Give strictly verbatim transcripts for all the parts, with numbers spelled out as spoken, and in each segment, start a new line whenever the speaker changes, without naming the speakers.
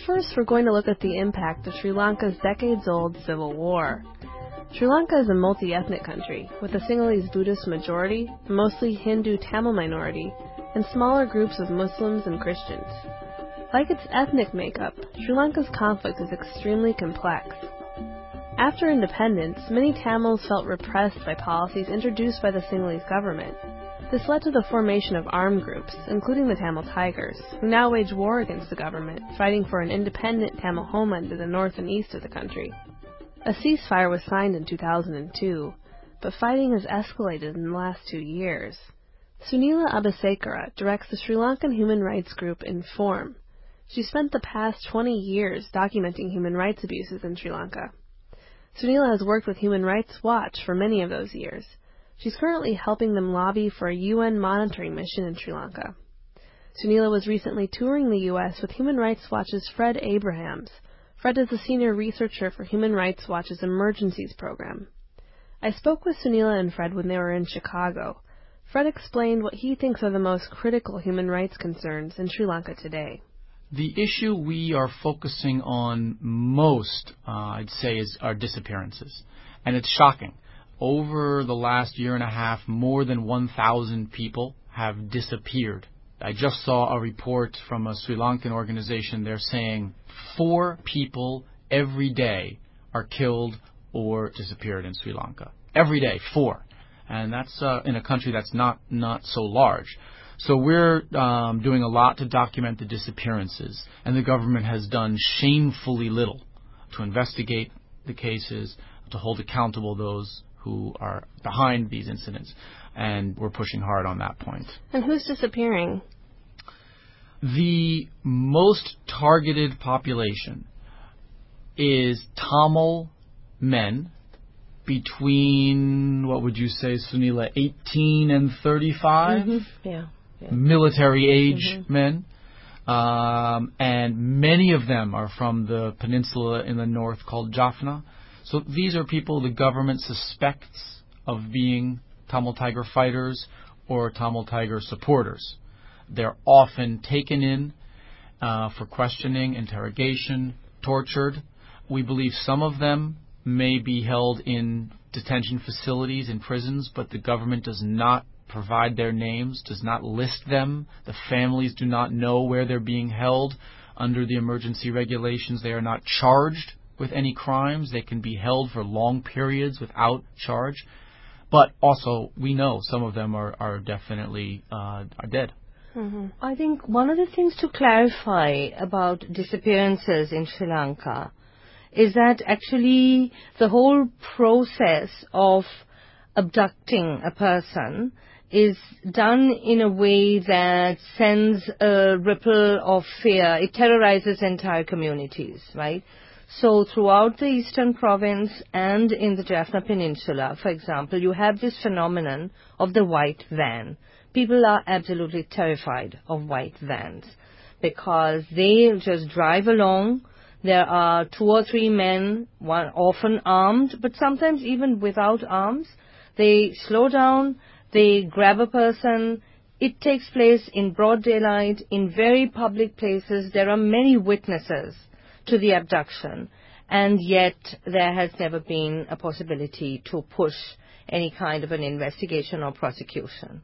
first, we're going to look at the impact of Sri Lanka's decades-old civil war. Sri Lanka is a multi-ethnic country, with a Sinhalese Buddhist majority, a mostly Hindu Tamil minority, and smaller groups of Muslims and Christians. Like its ethnic makeup, Sri Lanka's conflict is extremely complex. After independence, many Tamils felt repressed by policies introduced by the Sinhalese government. This led to the formation of armed groups, including the Tamil Tigers, who now wage war against the government, fighting for an independent Tamil homeland in the north and east of the country. A ceasefire was signed in two thousand two, but fighting has escalated in the last two years. Sunila Abhisekara directs the Sri Lankan human rights group Inform. She spent the past twenty years documenting human rights abuses in Sri Lanka. Sunila has worked with Human Rights Watch for many of those years. She's currently helping them lobby for a U N monitoring mission in Sri Lanka. Sunila was recently touring the U S with Human Rights Watch's Fred Abrahams. Fred is a senior researcher for Human Rights Watch's Emergencies program. I spoke with Sunila and Fred when they were in Chicago. Fred explained what he thinks are the most critical human rights concerns in Sri Lanka today.
The issue we are focusing on most, uh, I'd say, is our disappearances. And it's shocking. Over the last year and a half, more than one thousand people have disappeared. I just saw a report from a Sri Lankan organization. They're saying four people every day are killed or disappeared in Sri Lanka. Every day, four. And that's uh, in a country that's not, not so large. So we're um, doing a lot to document the disappearances, and the government has done shamefully little to investigate the cases, to hold accountable those who are behind these incidents, and we're pushing hard on that point.
And who's disappearing?
The most targeted population is Tamil men between, what would you say, Sunila, eighteen and thirty-five?
Mm-hmm. Yeah. Yeah.
Military age
mm-hmm.
men, um, and many of them are from the peninsula in the north called Jaffna. So these are people the government suspects of being Tamil Tiger fighters or Tamil Tiger supporters. They're often taken in uh, for questioning, interrogation, tortured. We believe some of them may be held in detention facilities in prisons, but the government does not provide their names, does not list them. The families do not know where they're being held. Under the emergency regulations, they are not charged with any crimes. They can be held for long periods without charge. But also, we know some of them are, are definitely uh, are dead.
Mm-hmm. I think one of the things to clarify about disappearances in Sri Lanka is that actually the whole process of abducting a person is done in a way that sends a ripple of fear. It terrorizes entire communities, right? So throughout the eastern province and in the Jaffna Peninsula, for example, you have this phenomenon of the white van. People are absolutely terrified of white vans because they just drive along. There are two or three men, one often armed, but sometimes even without arms. They slow down, they grab a person. It takes place in broad daylight, in very public places. There are many witnesses to the abduction, and yet there has never been a possibility to push any kind of an investigation or prosecution.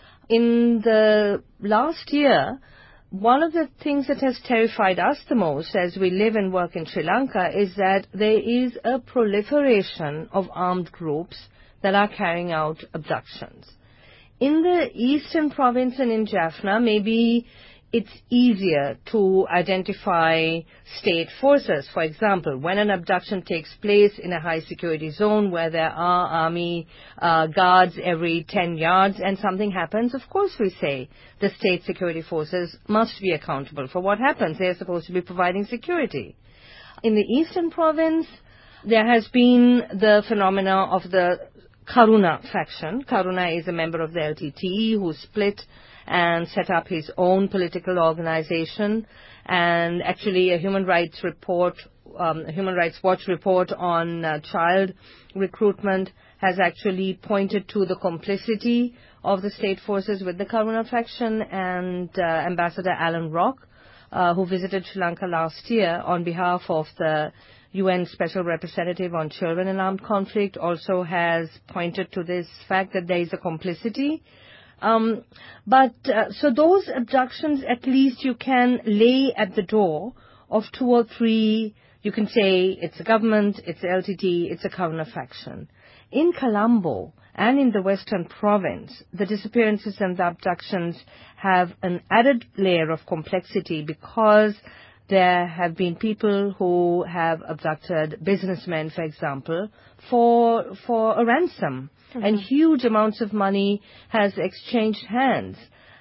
In the last year, one of the things that has terrified us the most as we live and work in Sri Lanka is that there is a proliferation of armed groups that are carrying out abductions. In the eastern province and in Jaffna, maybe it's easier to identify state forces. For example, when an abduction takes place in a high-security zone where there are army uh, guards every ten yards and something happens, of course we say the state security forces must be accountable for what happens. They are supposed to be providing security. In the eastern province, there has been the phenomena of the Karuna faction. Karuna is a member of the L T T E who split and set up his own political organization. And actually a human rights report, um, a Human Rights Watch report on uh, child recruitment has actually pointed to the complicity of the state forces with the Karuna faction, and uh, Ambassador Alan Rock uh, who visited Sri Lanka last year on behalf of the U N Special Representative on Children in Armed Conflict, also has pointed to this fact that there is a complicity. Um, but uh, so those abductions, at least you can lay at the door of two or three. You can say it's a government, it's a L T T, it's a Karuna faction. In Colombo and in the Western Province, the disappearances and the abductions have an added layer of complexity because there have been people who have abducted businessmen, for example, for for a ransom. Mm-hmm. And huge amounts of money has exchanged hands.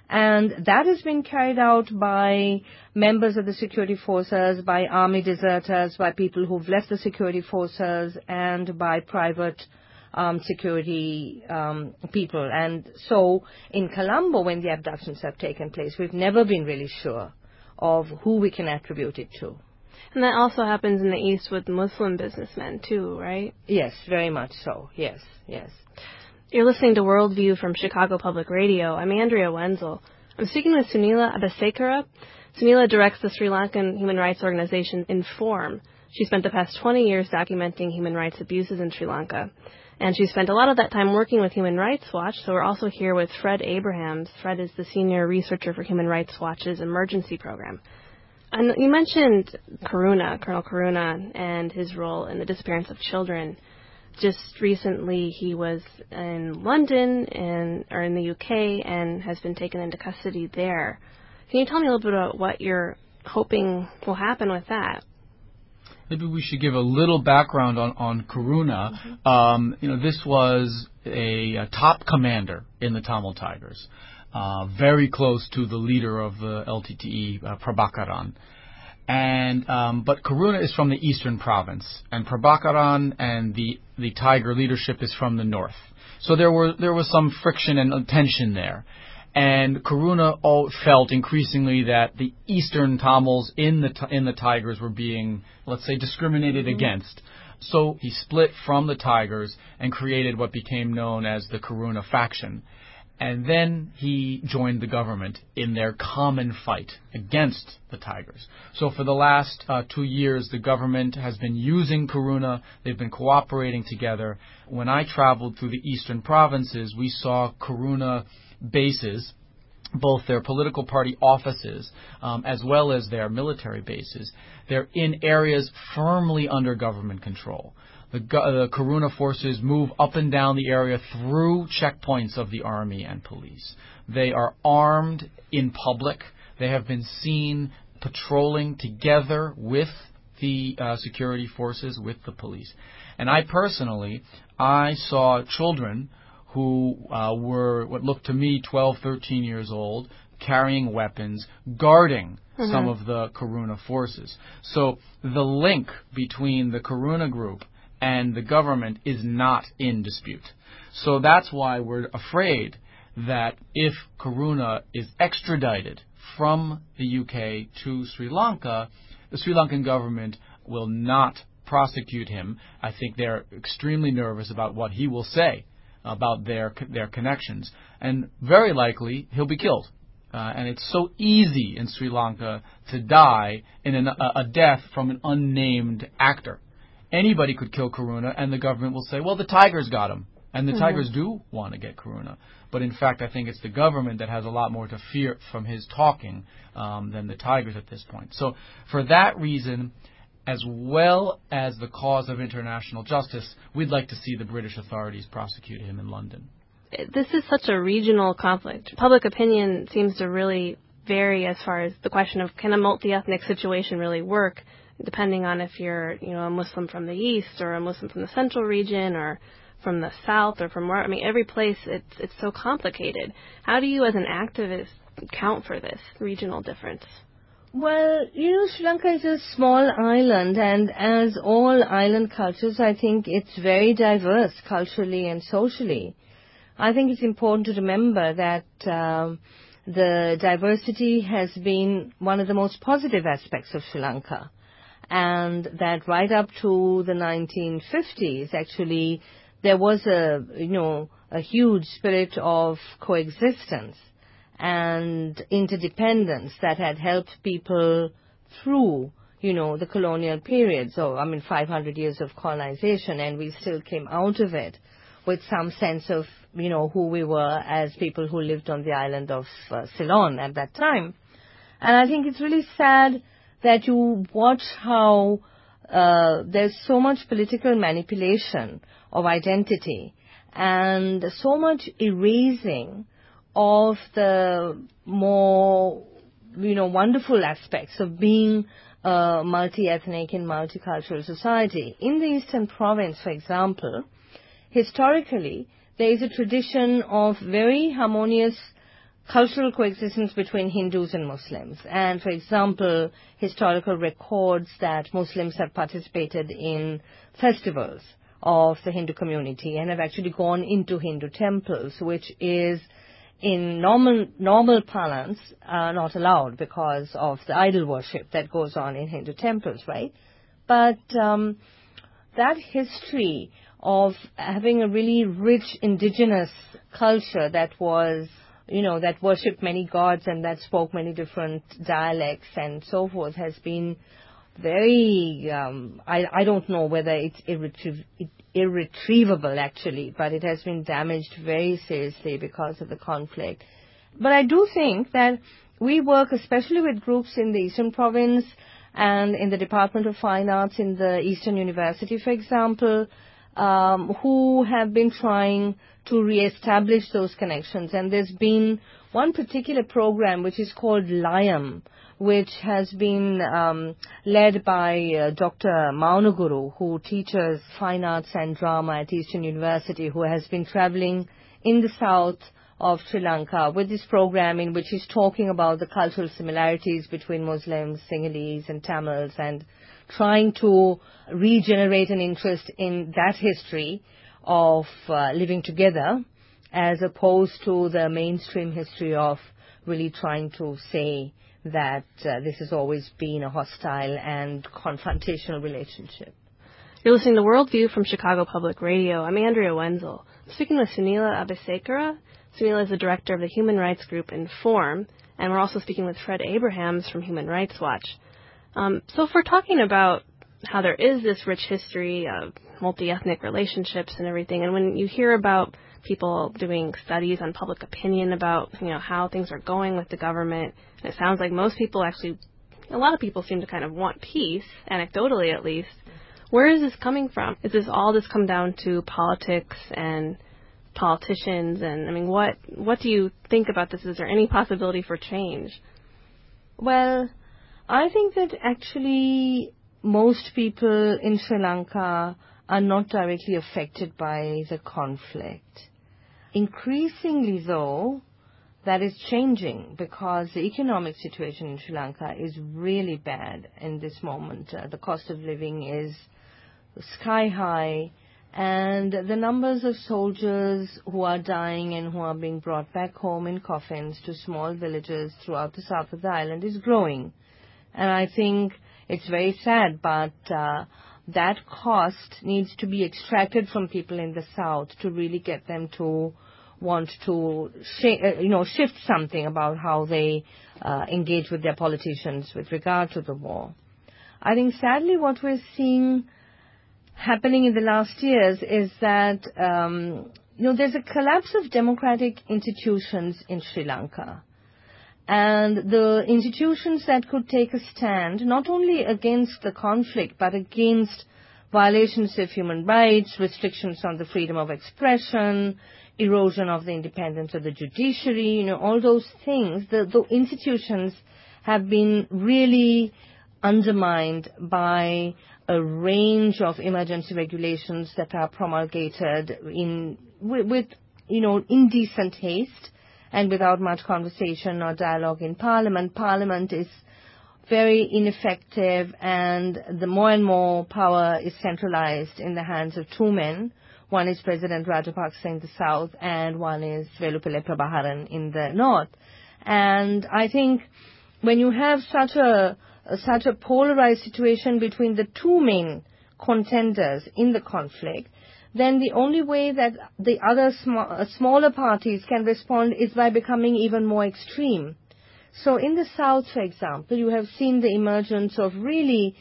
And that has been carried out by members of the security forces, by army deserters, by people who've left the security forces, and by private um, security um, people. And so in Colombo, when the abductions have taken place, we've never been really sure of who we can attribute it to.
And that also happens in the East with Muslim businessmen, too, right?
Yes, very much so. Yes, yes.
You're listening to Worldview from Chicago Public Radio. I'm Andrea Wenzel. I'm speaking with Sunila Abeysekera. Sunila directs the Sri Lankan human rights organization Inform. She spent the past twenty years documenting human rights abuses in Sri Lanka. And she spent a lot of that time working with Human Rights Watch, so we're also here with Fred Abrahams. Fred is the senior researcher for Human Rights Watch's emergency program. And you mentioned Karuna, Colonel Karuna, and his role in the disappearance of children. Just recently, he was in London and or in the U K and has been taken into custody there. Can you tell me a little bit about what you're hoping will happen with that?
Maybe we should give a little background on, on Karuna. Mm-hmm. Um, you know, this was a, a top commander in the Tamil Tigers, uh, very close to the leader of the L T T E, uh, Prabhakaran. And um, but Karuna is from the Eastern Province, and Prabhakaran and the the Tiger leadership is from the North. So there were there was some friction and tension there. And Karuna all felt increasingly that the Eastern Tamils in the in the Tigers were being, let's say, discriminated mm-hmm. against. So he split from the Tigers and created what became known as the Karuna faction. And then he joined the government in their common fight against the Tigers. So for the last uh, two years, the government has been using Karuna. They've been cooperating together. When I traveled through the eastern provinces, we saw Karuna bases, both their political party offices um, as well as their military bases. They're in areas firmly under government control. The, the Karuna forces move up and down the area through checkpoints of the army and police. They are armed in public. They have been seen patrolling together with the uh, security forces, with the police. And I personally, I saw children who uh, were what looked to me twelve, thirteen years old, carrying weapons, guarding mm-hmm. some of the Karuna forces. So the link between the Karuna group and the government is not in dispute. So that's why we're afraid that if Karuna is extradited from the U K to Sri Lanka, the Sri Lankan government will not prosecute him. I think they're extremely nervous about what he will say about their their connections. And very likely, he'll be killed. Uh, and it's so easy in Sri Lanka to die in an, a, a death from an unnamed actor. Anybody could kill Karuna, and the government will say, well, the Tigers got him. And the mm-hmm. Tigers do want to get Karuna. But in fact, I think it's the government that has a lot more to fear from his talking um, than the Tigers at this point. So for that reason, as well as the cause of international justice, we'd like to see the British authorities prosecute him in London.
This is such a regional conflict. Public opinion seems to really vary as far as the question of, can a multi-ethnic situation really work, depending on if you're, you know, a Muslim from the east or a Muslim from the central region or from the south or from where. I mean, every place, it's it's so complicated. How do you as an activist account for this regional difference?
Well, you know, Sri Lanka is a small island, and as all island cultures, I think it's very diverse culturally and socially. I think it's important to remember that um, the diversity has been one of the most positive aspects of Sri Lanka. And that right up to the nineteen fifties, actually, there was a, you know, a huge spirit of coexistence. and interdependence that had helped people through, you know, the colonial period. So, I mean, five hundred years of colonization, and we still came out of it with some sense of, you know, who we were as people who lived on the island of uh, Ceylon at that time. And I think it's really sad that you watch how uh, there's so much political manipulation of identity and so much erasing of the more, you know, wonderful aspects of being a multi-ethnic and multicultural society. In the Eastern Province, for example, historically, there is a tradition of very harmonious cultural coexistence between Hindus and Muslims. And, for example, historical records that Muslims have participated in festivals of the Hindu community and have actually gone into Hindu temples, which is, in normal normal parlance, uh, not allowed because of the idol worship that goes on in Hindu temples, right? But um, that history of having a really rich indigenous culture that was, you know, that worshipped many gods and that spoke many different dialects and so forth has been very, um, I, I don't know whether it's irretrieve, irretrievable actually, but it has been damaged very seriously because of the conflict. But I do think that we work especially with groups in the Eastern Province and in the Department of Fine Arts in the Eastern University, for example, um, who have been trying to re-establish those connections. And there's been one particular program which is called Layam, which has been um, led by uh, Doctor Maunaguru, who teaches fine arts and drama at Eastern University, who has been traveling in the south of Sri Lanka with this program in which he's talking about the cultural similarities between Muslims, Sinhalese and Tamils and trying to regenerate an interest in that history of uh, living together as opposed to the mainstream history of really trying to say that uh, this has always been a hostile and confrontational relationship.
You're listening to Worldview from Chicago Public Radio. I'm Andrea Wenzel. I'm speaking with Sunila Abisekara. Sunila is the director of the human rights group Inform, and we're also speaking with Fred Abrahams from Human Rights Watch. Um, so if we're talking about how there is this rich history of multi-ethnic relationships and everything, and when you hear about people doing studies on public opinion about, you know, how things are going with the government, and it sounds like most people actually, a lot of people seem to kind of want peace, anecdotally at least. Where is this coming from? Is this all this come down to politics and politicians? And, I mean, what what do you think about this? Is there any possibility for change?
Well, I think that actually most people in Sri Lanka are not directly affected by the conflict. Increasingly, though, that is changing because the economic situation in Sri Lanka is really bad in this moment. Uh, the cost of living is sky high, and the numbers of soldiers who are dying and who are being brought back home in coffins to small villages throughout the south of the island is growing. And I think it's very sad, but uh, that cost needs to be extracted from people in the south to really get them to want to sh- uh, you know, shift something about how they uh, engage with their politicians with regard to the war. I think sadly what we're seeing happening in the last years is that um, you know, there's a collapse of democratic institutions in Sri Lanka. And the institutions that could take a stand not only against the conflict but against violations of human rights, restrictions on the freedom of expression, erosion of the independence of the judiciary, you know, all those things, the, the institutions have been really undermined by a range of emergency regulations that are promulgated in with, with you know, indecent haste and without much conversation or dialogue in Parliament. Parliament is very ineffective, and the more and more power is centralized in the hands of two men. One is President Rajapaksa in the south, and one is Velupillai Prabhaharan in the north. And I think when you have such a such a polarized situation between the two main contenders in the conflict, then the only way that the other sm- uh, smaller parties can respond is by becoming even more extreme. So in the South, for example, you have seen the emergence of really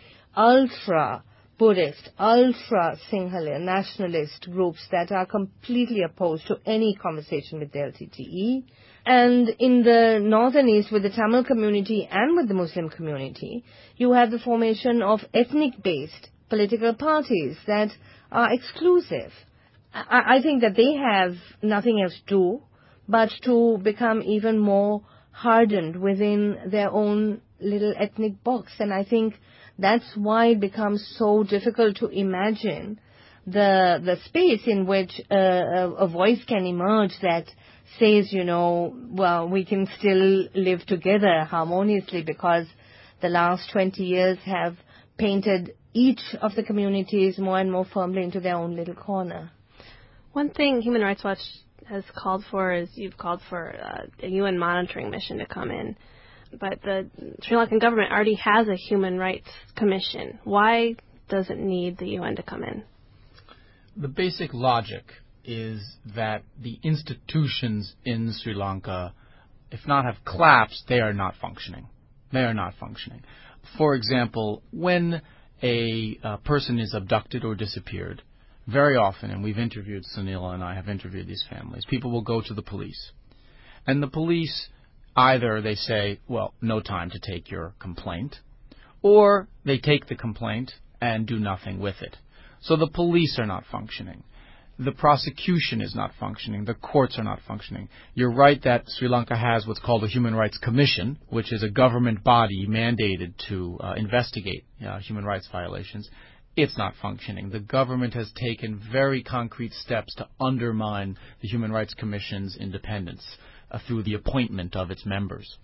ultra-Buddhist, ultra-Sinhala nationalist groups that are completely opposed to any conversation with the L T T E. And in the northern east, with the Tamil community and with the Muslim community, you have the formation of ethnic-based political parties that are exclusive. I, I think that they have nothing else to do but to become even more hardened within their own little ethnic box. And I think that's why it becomes so difficult to imagine the the space in which uh, a, a voice can emerge that says, you know, well, we can still live together harmoniously, because the last twenty years have painted each of the communities more and more firmly into their own little corner.
One thing Human Rights Watch has called for is you've called for uh, a U N monitoring mission to come in. But the Sri Lankan government already has a Human Rights Commission. Why does it need the U N to come in?
The basic logic is that the institutions in Sri Lanka, if not have collapsed, they are not functioning. They are not functioning. For example, when a uh, person is abducted or disappeared, very often, and we've interviewed, Sunila and I have interviewed these families, people will go to the police. And the police, either they say, well, no time to take your complaint, or they take the complaint and do nothing with it. So the police are not functioning. The prosecution is not functioning. The courts are not functioning. You're right that Sri Lanka has what's called a Human Rights Commission, which is a government body mandated to uh, investigate uh, human rights violations. It's not functioning. The government has taken very concrete steps to undermine the Human Rights Commission's independence uh, through the appointment of its members.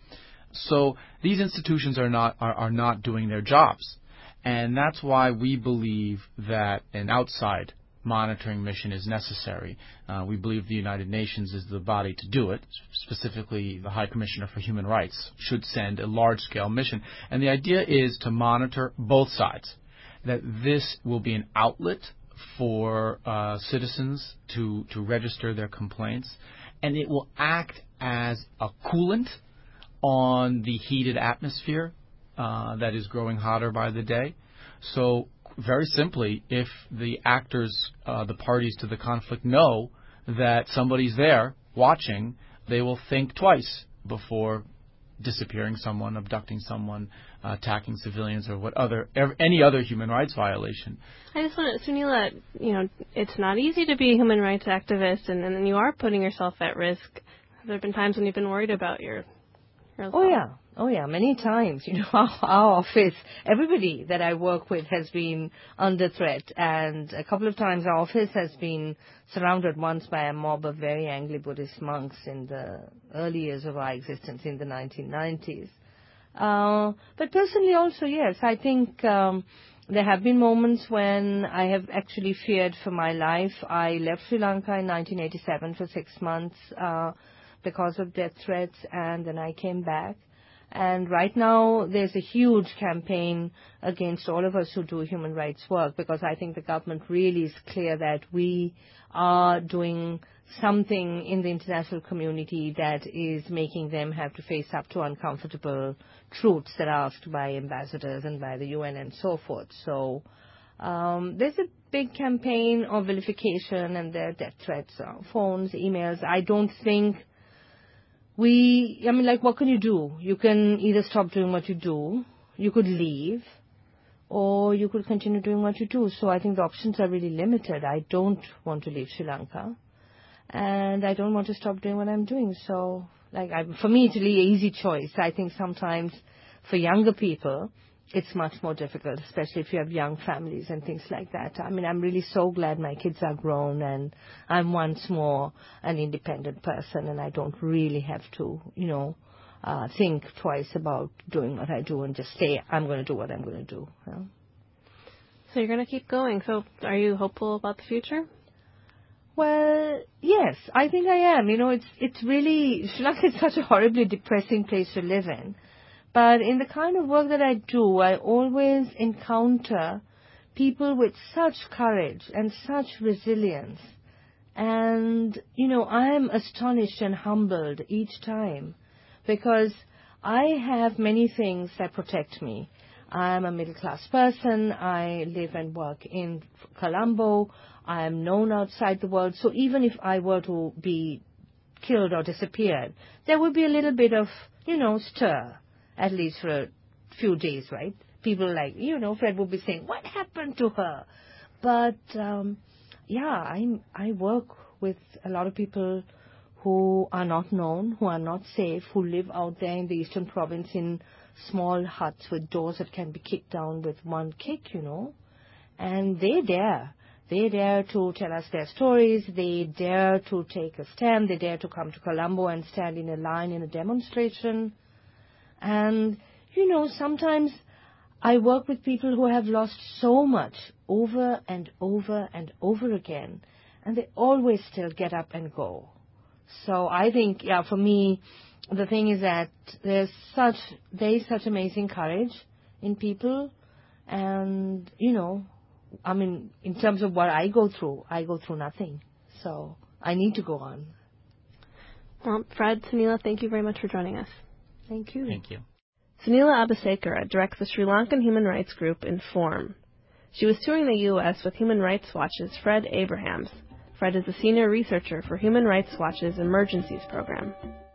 So these institutions are not are, are not doing their jobs. And that's why we believe that an outside monitoring mission is necessary. Uh, we believe the United Nations is the body to do it. Specifically, the High Commissioner for Human Rights should send a large-scale mission. And the idea is to monitor both sides, that this will be an outlet for uh, citizens to, to register their complaints, and it will act as a coolant on the heated atmosphere uh, that is growing hotter by the day. So very simply, if the actors, uh, the parties to the conflict know that somebody's there watching, they will think twice before disappearing someone, abducting someone, uh, attacking civilians, or what other ev- any other human rights violation.
I just want to, Sunila, you know, it's not easy to be a human rights activist, and, and you are putting yourself at risk. There have been times when you've been worried about your, your
Oh, yeah. Oh, yeah, many times. You know, our, our office, everybody that I work with has been under threat. And a couple of times our office has been surrounded once by a mob of very angry Buddhist monks in the early years of our existence in the nineteen nineties. Uh, but personally also, yes, I think um, there have been moments when I have actually feared for my life. I left Sri Lanka in nineteen eighty-seven for six months uh, because of death threats, and then I came back. And right now, there's a huge campaign against all of us who do human rights work, because I think the government really is clear that we are doing something in the international community that is making them have to face up to uncomfortable truths that are asked by ambassadors and by the U N and so forth. So um, there's a big campaign of vilification, and there are death threats, uh, phones, emails. I don't think We, I mean, like, what can you do? You can either stop doing what you do, you could leave, or you could continue doing what you do. So I think the options are really limited. I don't want to leave Sri Lanka, and I don't want to stop doing what I'm doing. So, like, I, for me, it's a really easy choice. I think sometimes for younger people, it's much more difficult, especially if you have young families and things like that. I mean, I'm really so glad my kids are grown and I'm once more an independent person, and I don't really have to, you know, uh, think twice about doing what I do and just say, I'm going to do what I'm going to do. You know?
So you're going to keep going. So are you hopeful about the future?
Well, yes, I think I am. You know, it's it's really, Sri Lanka is such a horribly depressing place to live in. But in the kind of work that I do, I always encounter people with such courage and such resilience. And, you know, I am astonished and humbled each time because I have many things that protect me. I am a middle-class person. I live and work in Colombo. I am known outside the world. So even if I were to be killed or disappeared, there would be a little bit of, you know, stir, at least for a few days, right? People like, you know, Fred would be saying, what happened to her? But, um, yeah, I, I work with a lot of people who are not known, who are not safe, who live out there in the Eastern Province in small huts with doors that can be kicked down with one kick, you know. And they dare. They dare to tell us their stories. They dare to take a stand. They dare to come to Colombo and stand in a line in a demonstration. And, you know, sometimes I work with people who have lost so much over and over and over again, and they always still get up and go. So I think, yeah, for me, the thing is that there's such, there is such amazing courage in people, and, you know, I mean, in terms of what I go through, I go through nothing. So I need to go on.
Well, Fred, Sunila, thank you very much for joining us.
Thank you.
Thank you.
Sunila Abisekara directs the Sri Lankan human rights group Inform. She was touring the U S with Human Rights Watch's Fred Abrahams. Fred is a senior researcher for Human Rights Watch's Emergencies program.